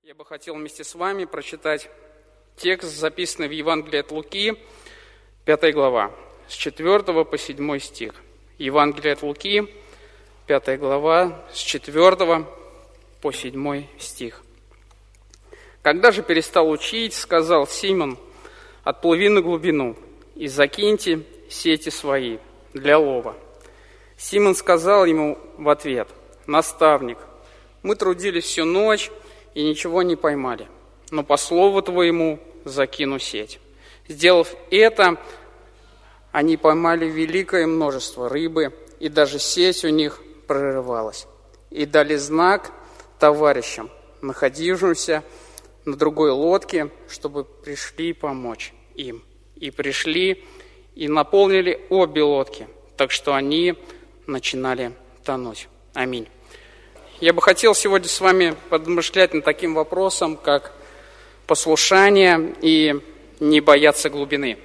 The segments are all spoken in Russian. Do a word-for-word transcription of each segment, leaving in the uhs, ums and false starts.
Я бы хотел вместе с вами прочитать текст, записанный в Евангелии от Луки, пятая глава, с четвёртого по седьмой стих. Евангелие от Луки, пятая глава, с четвёртого по седьмой стих. «Когда же перестал учить, сказал Симон: отплыви на глубину и закиньте сети свои для лова. Симон сказал ему в ответ: наставник, мы трудились всю ночь и ничего не поймали, но по слову твоему закину сеть. Сделав это, они поймали великое множество рыбы, и даже сеть у них прорывалась. И дали знак товарищам, находившимся на другой лодке, чтобы пришли помочь им. И пришли, и наполнили обе лодки, так что они начинали тонуть. Аминь. Я бы хотел сегодня с вами подмышлять над таким вопросом, как послушание и не бояться глубины.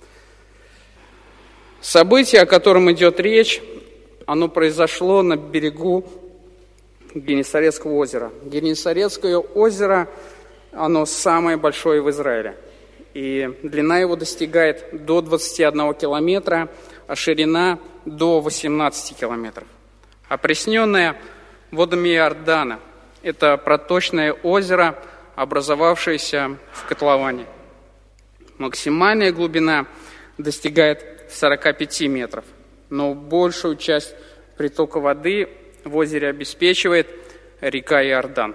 Событие, о котором идет речь, оно произошло на берегу Генесарецкого озера. Генесарецкое озеро, оно самое большое в Израиле. И длина его достигает до двадцати одного километра, а ширина до восемнадцати километров. Опресненное водами Иордана – это проточное озеро, образовавшееся в котловане. Максимальная глубина достигает сорока пяти метров, но большую часть притока воды в озере обеспечивает река Иордан.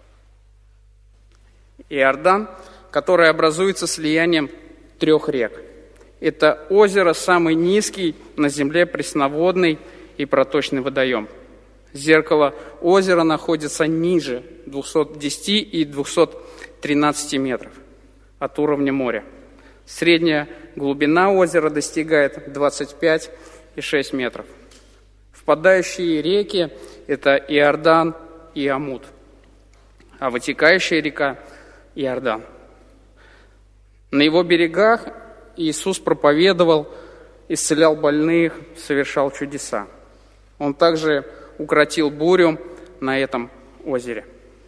Иордан, который образуется слиянием трех рек. Это озеро самый низкий на земле пресноводный и проточный водоем. Зеркало озера находится ниже двухсот десяти и двухсот тринадцати метров от уровня моря. Средняя глубина озера достигает двадцати пяти и шести метров. Впадающие реки – это Иордан и Амуд, а вытекающая река – Иордан. На его берегах Иисус проповедовал, исцелял больных, совершал чудеса. Он также укротил бурю на этом озере.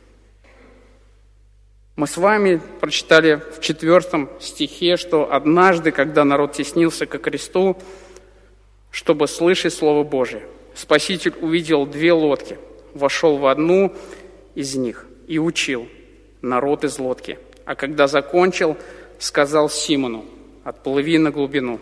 Мы с вами прочитали в четвертом стихе, что однажды, когда народ теснился ко кресту, чтобы слышать Слово Божие, Спаситель увидел две лодки, вошел в одну из них и учил народ из лодки. А когда закончил, сказал Симону: отплыви на глубину,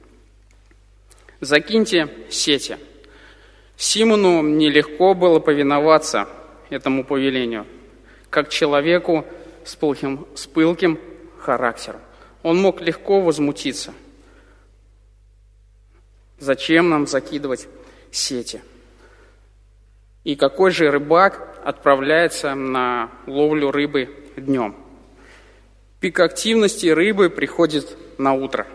закиньте сети. Симону нелегко было повиноваться этому повелению, как человеку с пылким, с пылким характером. Он мог легко возмутиться. Зачем нам закидывать сети? И какой же рыбак отправляется на ловлю рыбы днем? Пик активности рыбы приходит на утро,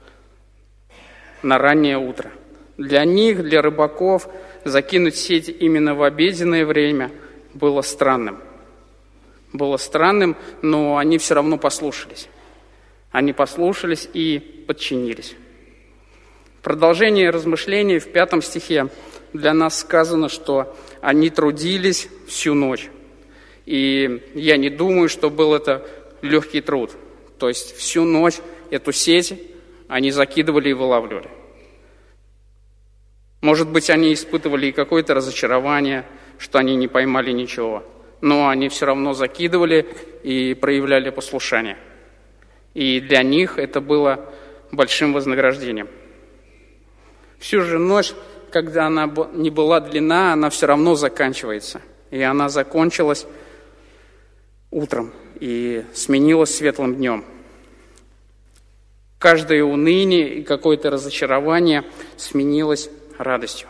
на раннее утро. Для них, для рыбаков, закинуть сеть именно в обеденное время было странным. Было странным, но они все равно послушались. Они послушались и подчинились. Продолжение размышлений в пятом стихе для нас сказано, что они трудились всю ночь. И я не думаю, что был это легкий труд. То есть всю ночь эту сеть они закидывали и вылавливали. Может быть, они испытывали и какое-то разочарование, что они не поймали ничего. Но они все равно закидывали и проявляли послушание. И для них это было большим вознаграждением. Всю же ночь, когда она не была длинна, она все равно заканчивается. И она закончилась утром и сменилась светлым днем. Каждое уныние и какое-то разочарование сменилось радостью.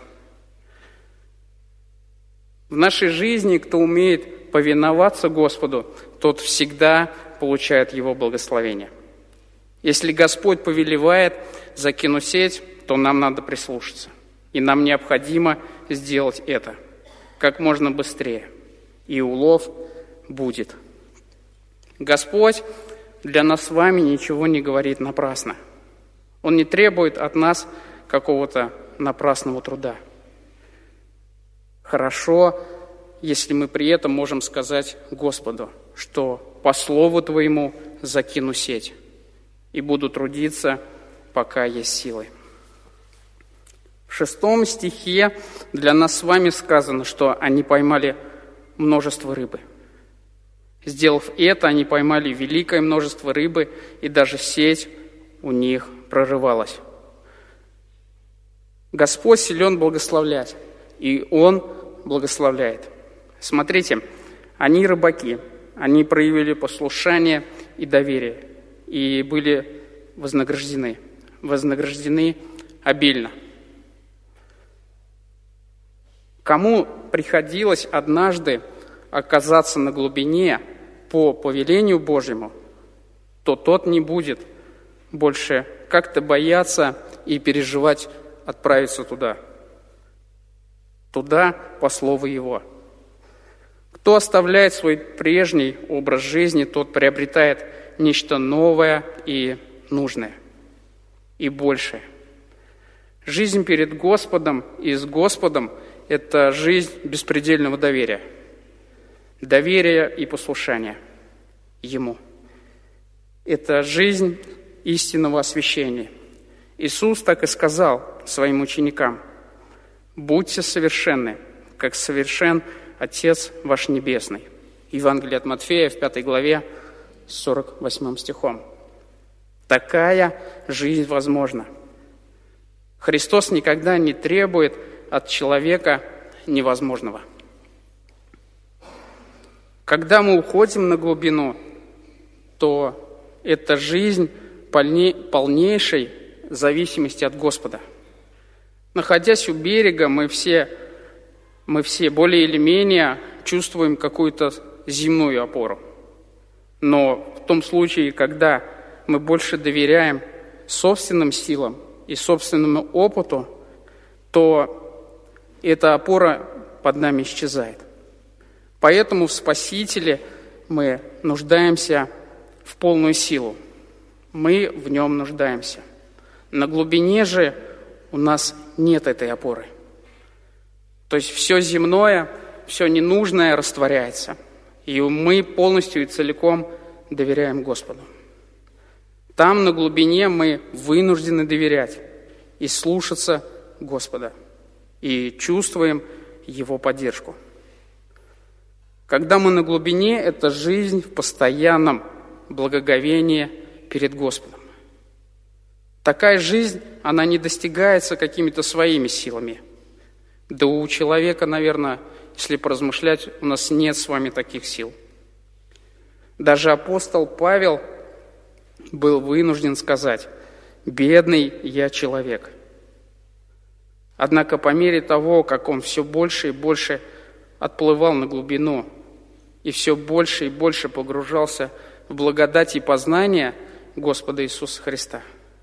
В нашей жизни, кто умеет повиноваться Господу, тот всегда получает Его благословение. Если Господь повелевает закинуть сеть, то нам надо прислушаться. И нам необходимо сделать это как можно быстрее. И улов будет. Господь для нас с вами ничего не говорит напрасно. Он не требует от нас какого-то напрасного труда. Хорошо, если мы при этом можем сказать Господу, что по слову Твоему закину сеть и буду трудиться, пока есть силы». В шестом стихе для нас с вами сказано, что они поймали множество рыбы. Сделав это, они поймали великое множество рыбы, и даже сеть у них прорывалась. Господь силен благословлять, и Он благословляет. Смотрите, они рыбаки, они проявили послушание и доверие, и были вознаграждены, вознаграждены обильно. Кому приходилось однажды оказаться на глубине по повелению Божьему, то тот не будет больше как-то бояться и переживать отправиться туда. Туда по слову Его. Кто оставляет свой прежний образ жизни, тот приобретает нечто новое и нужное, и большее. Жизнь перед Господом и с Господом – это жизнь беспредельного доверия. Доверия и послушания Ему. Это жизнь истинного освящения. Иисус так и сказал своим ученикам: «Будьте совершенны, как совершен Отец ваш Небесный». Евангелие от Матфея в пятой главе, сорок восьмым стихом. Такая жизнь возможна. Христос никогда не требует от человека невозможного. Когда мы уходим на глубину, то это жизнь полнейшей зависимости от Господа. Находясь у берега, мы все, мы все более или менее чувствуем какую-то земную опору. Но в том случае, когда мы больше доверяем собственным силам и собственному опыту, то эта опора под нами исчезает. Поэтому в Спасителе мы нуждаемся в полную силу. Мы в Нем нуждаемся. На глубине же у нас нет этой опоры. То есть все земное, все ненужное растворяется. И мы полностью и целиком доверяем Господу. Там, на глубине, мы вынуждены доверять и слушаться Господа. И чувствуем Его поддержку. Когда мы на глубине, это жизнь в постоянном благоговении перед Господом. Такая жизнь, она не достигается какими-то своими силами. Да у человека, наверное, если поразмышлять, у нас нет с вами таких сил. Даже апостол Павел был вынужден сказать: «Бедный я человек». Однако по мере того, как он все больше и больше отплывал на глубину и все больше и больше погружался в благодать и познание Господа Иисуса Христа,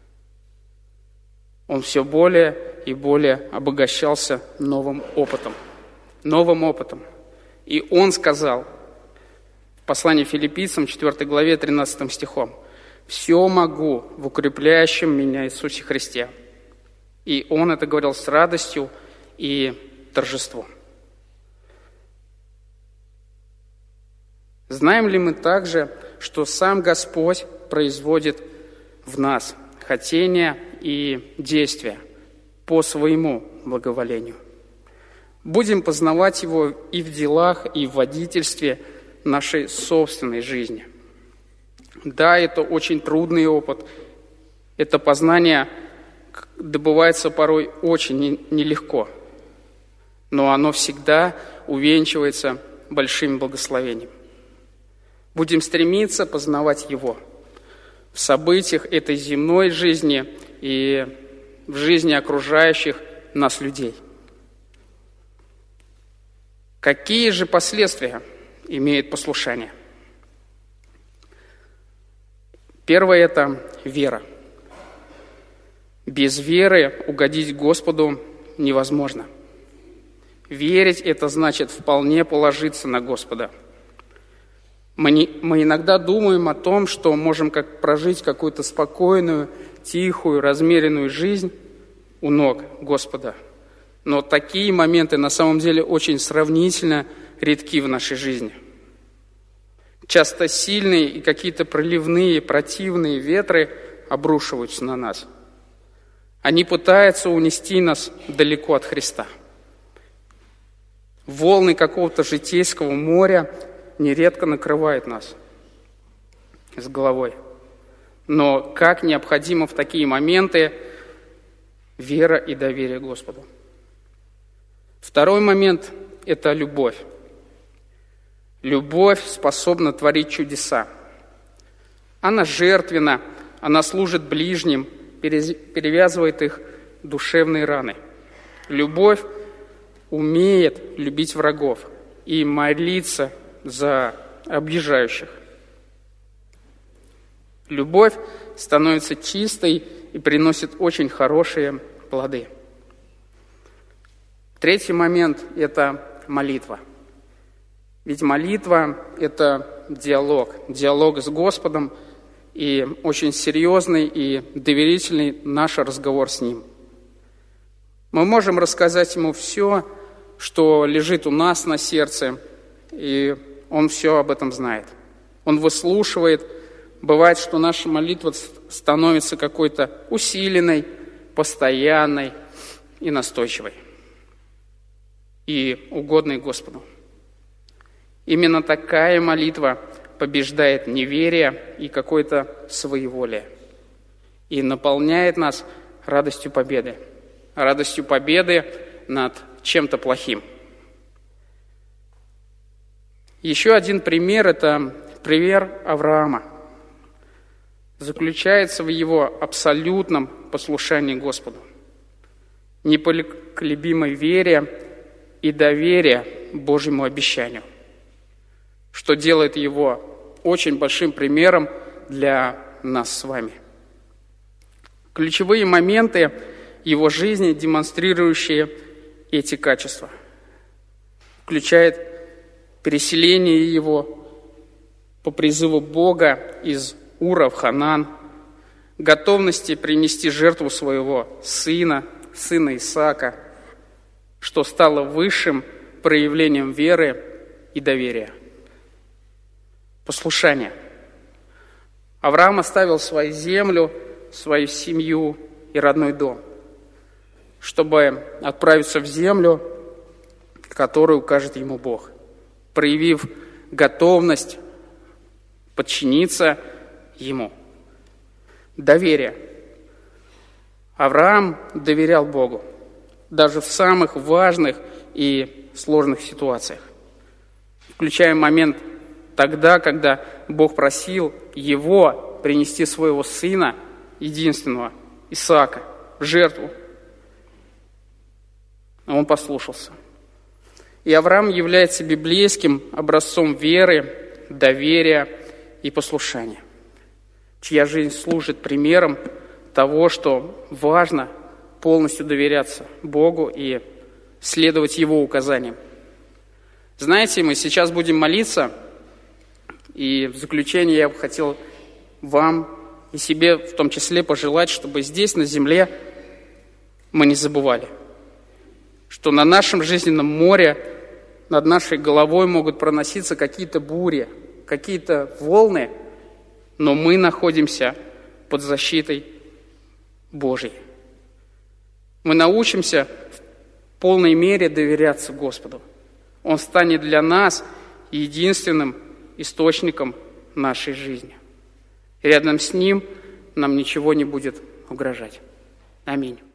он все более и более обогащался новым опытом. Новым опытом. И он сказал в послании Филиппийцам, четвёртой главе, тринадцатым стихом: «Все могу в укрепляющем меня Иисусе Христе». И он это говорил с радостью и торжеством. Знаем ли мы также, что сам Господь производит в нас хотения и действия по своему благоволению? Будем познавать Его и в делах, и в водительстве нашей собственной жизни. Да, это очень трудный опыт. Это познание добывается порой очень нелегко, но оно всегда увенчивается большим благословением. Будем стремиться познавать Его в событиях этой земной жизни и в жизни окружающих нас людей. Какие же последствия имеет послушание? Первое – это вера. Без веры угодить Господу невозможно. Верить – это значит вполне положиться на Господа. Мы, не, мы иногда думаем о том, что можем как прожить какую-то спокойную, тихую, размеренную жизнь у ног Господа. Но такие моменты на самом деле очень сравнительно редки в нашей жизни. Часто сильные и какие-то проливные, противные ветры обрушиваются на нас. Они пытаются унести нас далеко от Христа. Волны какого-то житейского моря нередко накрывают нас с головой. Но как необходимо в такие моменты вера и доверие Господу. Второй момент – это любовь. Любовь способна творить чудеса. Она жертвенна, она служит ближним, перевязывает их душевные раны. Любовь умеет любить врагов и молиться за объезжающих. Любовь становится чистой и приносит очень хорошие плоды. Третий момент – это молитва. Ведь молитва – это диалог, диалог с Господом и очень серьезный и доверительный наш разговор с Ним. Мы можем рассказать Ему все, что лежит у нас на сердце, и Он все об этом знает. Он выслушивает. Бывает, что наша молитва становится какой-то усиленной, постоянной и настойчивой, и угодной Господу. Именно такая молитва побеждает неверие и какое-то своеволие и наполняет нас радостью победы, радостью победы над чем-то плохим. Еще один пример – это пример Авраама. Заключается в его абсолютном послушании Господу, непоколебимой вере и доверие Божьему обещанию, что делает его очень большим примером для нас с вами. Ключевые моменты его жизни, демонстрирующие эти качества, включают переселение его по призыву Бога из Ура в Ханан, готовности принести жертву своего сына, сына Исаака, что стало высшим проявлением веры и доверия. Послушание. Авраам оставил свою землю, свою семью и родной дом, чтобы отправиться в землю, которую укажет ему Бог, проявив готовность подчиниться Ему. Доверие. Авраам доверял Богу, даже в самых важных и сложных ситуациях, включая момент тогда, когда Бог просил его принести своего сына, единственного, Исаака, в жертву. Он послушался. И Авраам является библейским образцом веры, доверия и послушания, чья жизнь служит примером того, что важно полностью доверяться Богу и следовать Его указаниям. Знаете, мы сейчас будем молиться, и в заключение я бы хотел вам и себе в том числе пожелать, чтобы здесь, на земле, мы не забывали, что на нашем жизненном море над нашей головой могут проноситься какие-то бури, какие-то волны, но мы находимся под защитой Божьей. Мы научимся в полной мере доверяться Господу. Он станет для нас единственным источником нашей жизни. И рядом с Ним нам ничего не будет угрожать. Аминь.